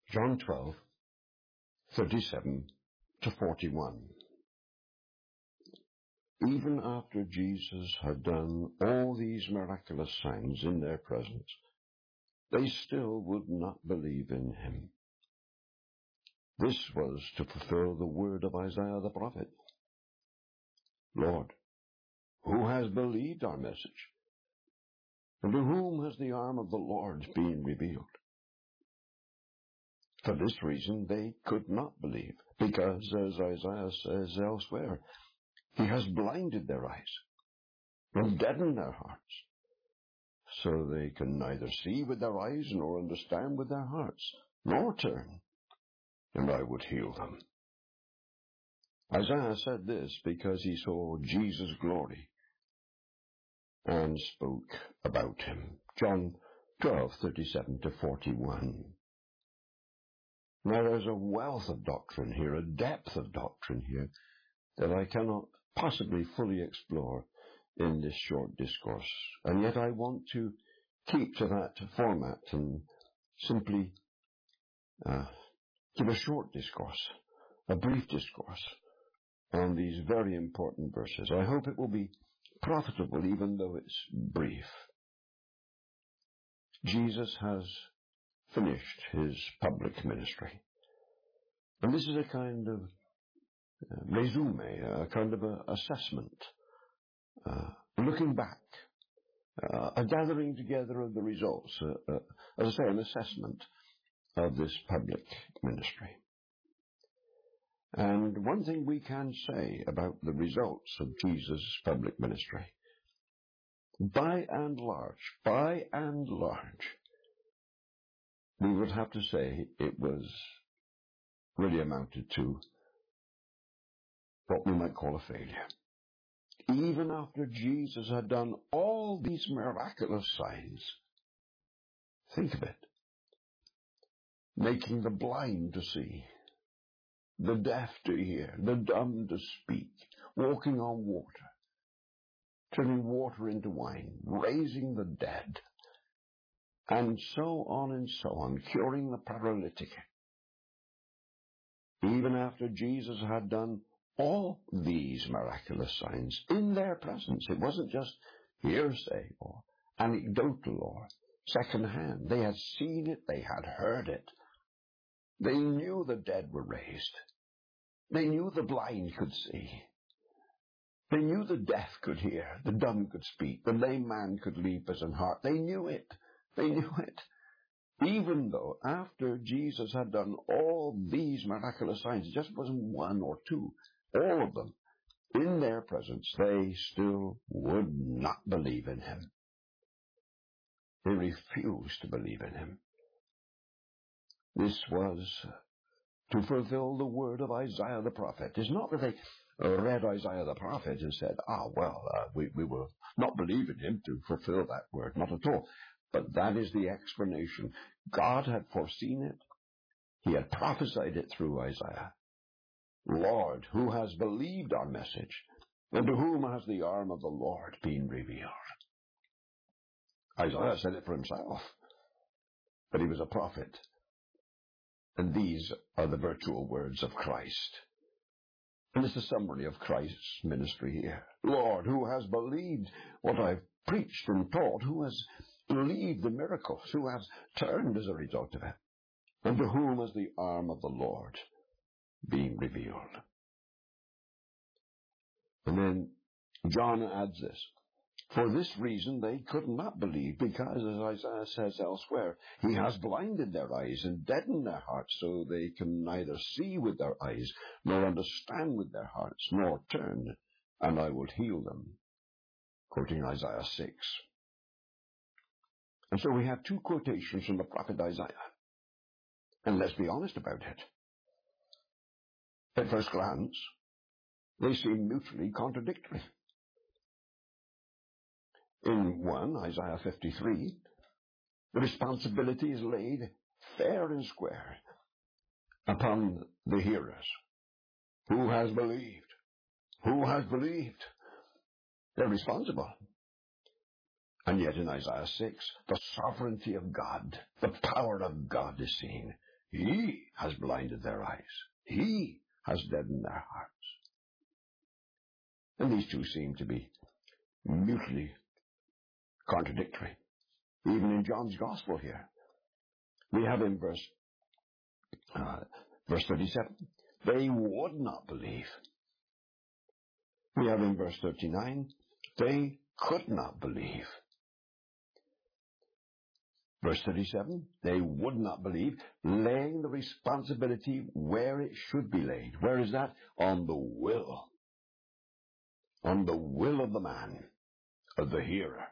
John 12:37 to 41. Even after Jesus had done all these miraculous signs in their presence, they still would not believe in him. This was to fulfill the word of Isaiah the prophet. Lord, who has believed our message? And to whom has the arm of the Lord been revealed? For this reason they could not believe, because, as Isaiah says elsewhere, he has blinded their eyes and deadened their hearts, so they can neither see with their eyes nor understand with their hearts, nor turn, and I would heal them. Isaiah said this because he saw Jesus' glory and spoke about him. John 12:37 to 41. Now there's a wealth of doctrine here, a depth of doctrine here, that I cannot possibly fully explore in this short discourse. And yet I want to keep to that format and simply give a short discourse, a brief discourse on these very important verses. I hope it will be profitable even though it's brief. Jesus has finished his public ministry. And this is a kind of resume, a kind of assessment, looking back, a gathering together of the results, as I say, an assessment of this public ministry. And one thing we can say about the results of Jesus' public ministry, by and large, we would have to say it was really amounted to what we might call a failure. Even after Jesus had done all these miraculous signs, think of it, making the blind to see, the deaf to hear, the dumb to speak, walking on water, turning water into wine, raising the dead, and so on, curing the paralytic. Even after Jesus had done all these miraculous signs in their presence, it wasn't just hearsay or anecdotal or second-hand. They had seen it, they had heard it. They knew the dead were raised. They knew the blind could see. They knew the deaf could hear, the dumb could speak, the lame man could leap as an heart. They knew it. They knew it. Even though after Jesus had done all these miraculous signs, it just wasn't one or two, all of them, in their presence, they still would not believe in him. They refused to believe in him. This was to fulfill the word of Isaiah the prophet. It's not that they read Isaiah the prophet and said, we will not believe in him to fulfill that word. Not at all. But that is the explanation. God had foreseen it. He had prophesied it through Isaiah. Lord, who has believed our message, and to whom has the arm of the Lord been revealed? Isaiah said it for himself, but he was a prophet. And these are the virtual words of Christ. And it's a summary of Christ's ministry here. Lord, who has believed what I've preached and taught? Who has believed the miracles? Who has turned as a result of it? And to whom has the arm of the Lord been revealed? And then John adds this. For this reason they could not believe, because, as Isaiah says elsewhere, he has blinded their eyes and deadened their hearts, so they can neither see with their eyes, nor understand with their hearts, nor turn, and I will heal them. Quoting Isaiah 6. And so we have two quotations from the prophet Isaiah. And let's be honest about it. At first glance, they seem mutually contradictory. In one, Isaiah 53, the responsibility is laid fair and square upon the hearers. Who has believed? Who has believed? They're responsible. And yet in Isaiah 6, the sovereignty of God, the power of God is seen. He has blinded their eyes. He has deadened their hearts. And these two seem to be mutually contradictory. Even in John's Gospel here, we have in verse 37, they would not believe. We have in verse 39, they could not believe. Verse 37, they would not believe, laying the responsibility where it should be laid. Where is that? On the will. On the will of the man, of the hearer.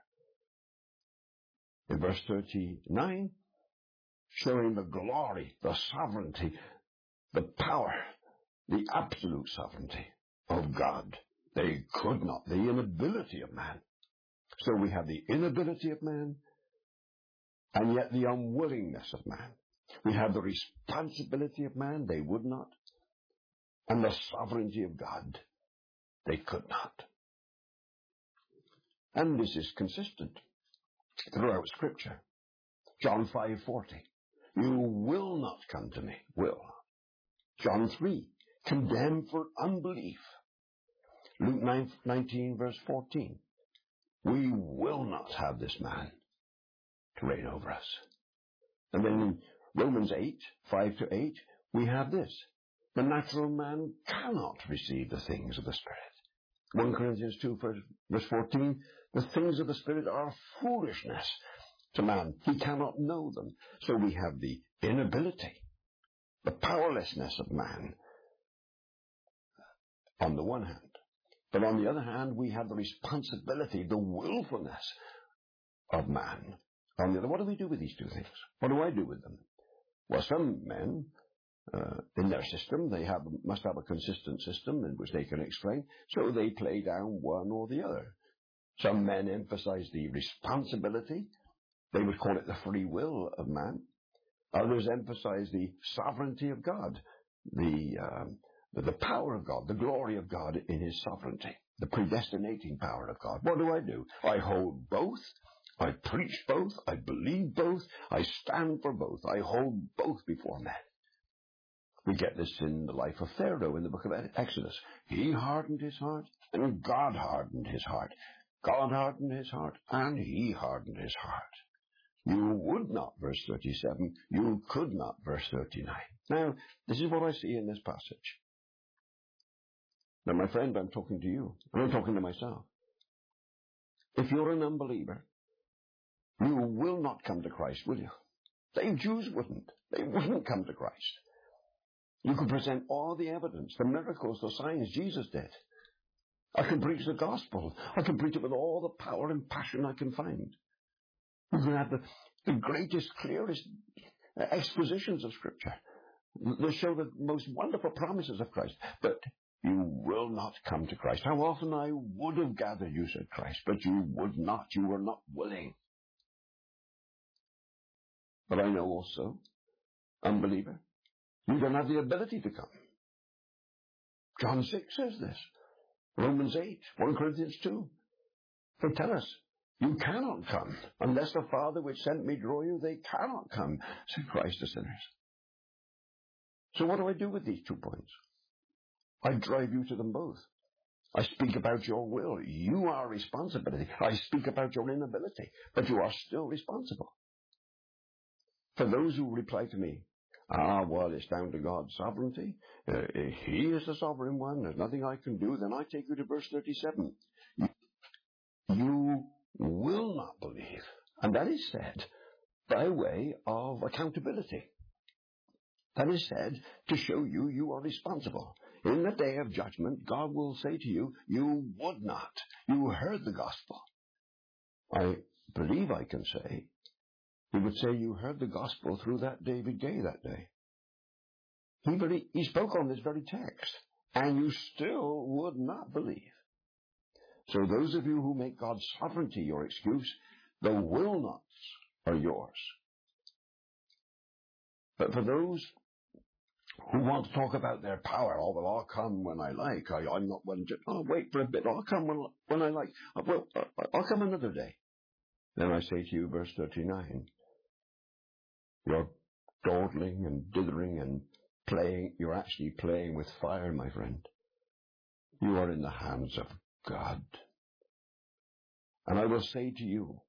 In verse 39, showing the glory, the sovereignty, the power, the absolute sovereignty of God. They could not, the inability of man. So we have the inability of man, and yet the unwillingness of man. We have the responsibility of man, they would not, and the sovereignty of God, they could not. And this is consistent throughout Scripture. John 5:40, you will not come to me, will. John 3, condemned for unbelief. Luke 19, verse 14, we will not have this man to reign over us. And then in Romans 5-8, we have this. The natural man cannot receive the things of the Spirit. 1 Corinthians 2, verse 14, the things of the Spirit are foolishness to man. He cannot know them. So we have the inability, the powerlessness of man on the one hand. But on the other hand, we have the responsibility, the willfulness of man. On the other, what do we do with these two things? What do I do with them? Well, some men, in their system, must have a consistent system in which they can explain, so they play down one or the other. Some men emphasize the responsibility. They would call it the free will of man. Others emphasize the sovereignty of God, the power of God, the glory of God in his sovereignty, the predestinating power of God. What do? I hold both. I preach both. I believe both. I stand for both. I hold both before men. We get this in the life of Pharaoh in the book of Exodus. He hardened his heart, and God hardened his heart. God hardened his heart, and he hardened his heart. You would not, verse 37. You could not, verse 39. Now, this is what I see in this passage. Now, my friend, I'm talking to you, and I'm talking to myself. If you're an unbeliever, you will not come to Christ, will you? The Jews wouldn't. They wouldn't come to Christ. You can present all the evidence, the miracles, the signs Jesus did. I can preach the gospel. I can preach it with all the power and passion I can find. You can have the greatest, clearest expositions of Scripture. They show the most wonderful promises of Christ. But you will not come to Christ. How often I would have gathered you, said Christ, but you would not. You were not willing. But I know also, unbeliever, you don't have the ability to come. John 6 says this. Romans 8, 1 Corinthians 2. They tell us, you cannot come. Unless the Father which sent me draw you, they cannot come, said Christ to sinners. So what do I do with these 2 points? I drive you to them both. I speak about your will. You are responsibility. I speak about your inability, but you are still responsible. For those who reply to me, well, it's down to God's sovereignty. He is the sovereign one. There's nothing I can do. Then I take you to verse 37. You will not believe. And that is said by way of accountability. That is said to show you are responsible. In the day of judgment, God will say to you, you would not. You heard the gospel. I believe I can say, he would say you heard the gospel through that David Gay that day. He spoke on this very text, and you still would not believe. So those of you who make God's sovereignty your excuse, the will nots are yours. But for those who want to talk about their power, I'll come when I like. I'm not one to, wait for a bit. I'll come when I like. I'll come another day. Then I say to you, verse 39, your dawdling and dithering and playing. You're actually playing with fire, my friend. You are in the hands of God. And I will say to you,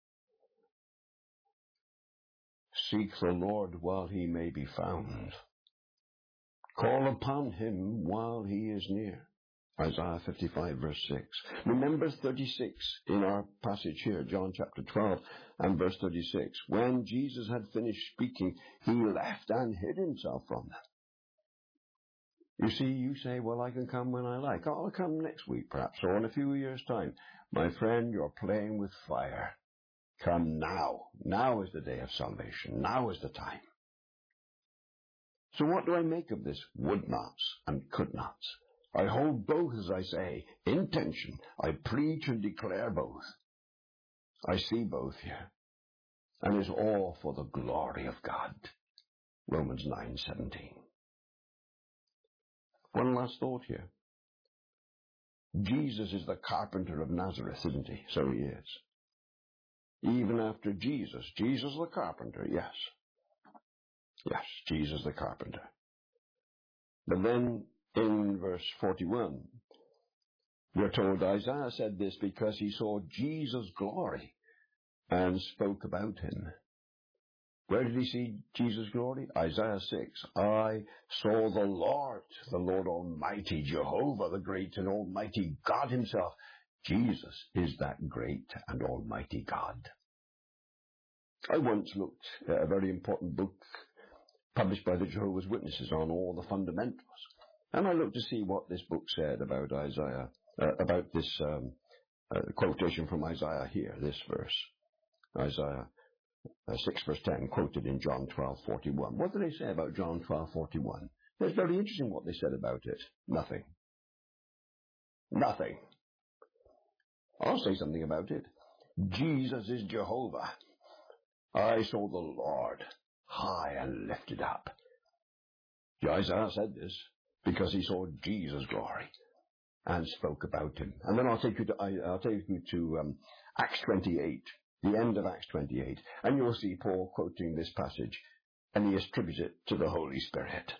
seek the Lord while he may be found. Call upon him while he is near. Isaiah 55 verse 6. Remember 36 in our passage here, John chapter 12 and verse 36. When Jesus had finished speaking, he left and hid himself from them. You see, you say, well, I can come when I like. I'll come next week perhaps, or in a few years' time. My friend, you're playing with fire. Come now. Now is the day of salvation. Now is the time. So what do I make of this would nots and could nots? I hold both, as I say, in tension. I preach and declare both. I see both here. And it's all for the glory of God. Romans 9:17. One last thought here. Jesus is the carpenter of Nazareth, isn't he? So he is. Even after Jesus the carpenter, yes. Yes, Jesus the carpenter. But then in verse 41, we're told Isaiah said this because he saw Jesus' glory and spoke about him. Where did he see Jesus' glory? Isaiah 6. I saw the Lord Almighty, Jehovah, the great and almighty God himself. Jesus is that great and almighty God. I once looked at a very important book published by the Jehovah's Witnesses on all the fundamentals. And I looked to see what this book said about Isaiah, about this quotation from Isaiah here, this verse. Isaiah 6 verse 10, quoted in John 12:41. What do they say about John 12:41? It's very interesting what they said about it. Nothing. Nothing. I'll say something about it. Jesus is Jehovah. I saw the Lord high and lifted up. Isaiah said this because he saw Jesus' glory and spoke about him. And then I'll take you to Acts 28, the end of Acts 28, and you'll see Paul quoting this passage, and he attributes it to the Holy Spirit.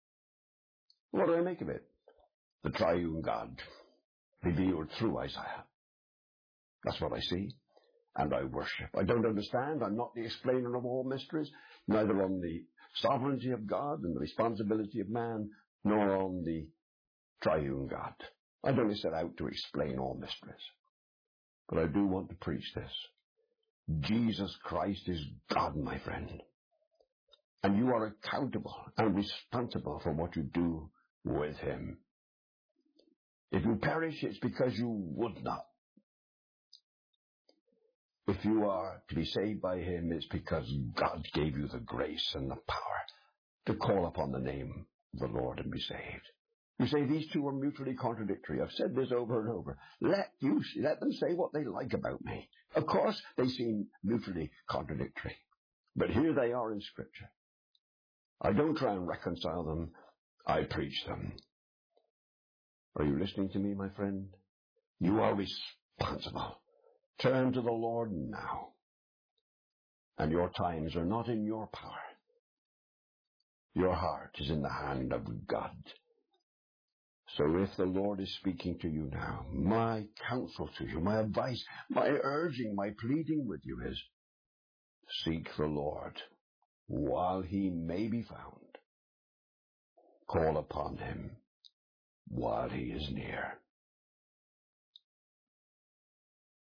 What do I make of it? The triune God revealed through Isaiah. That's what I see, and I worship. I don't understand. I'm not the explainer of all mysteries, neither on the sovereignty of God and the responsibility of man, nor on the triune God. I don't set out to explain all mysteries, but I do want to preach this. Jesus Christ is God, my friend, and you are accountable and responsible for what you do with him. If you perish, it's because you would not. If you are to be saved by him, it's because God gave you the grace and the power to call upon the name of the Lord and be saved. You say these two are mutually contradictory. I've said this over and over. Let them say what they like about me. Of course, they seem mutually contradictory. But here they are in Scripture. I don't try and reconcile them. I preach them. Are you listening to me, my friend? You are responsible. Turn to the Lord now. And your times are not in your power. Your heart is in the hand of God. So if the Lord is speaking to you now, my counsel to you, my advice, my urging, my pleading with you is, seek the Lord while he may be found. Call upon him while he is near.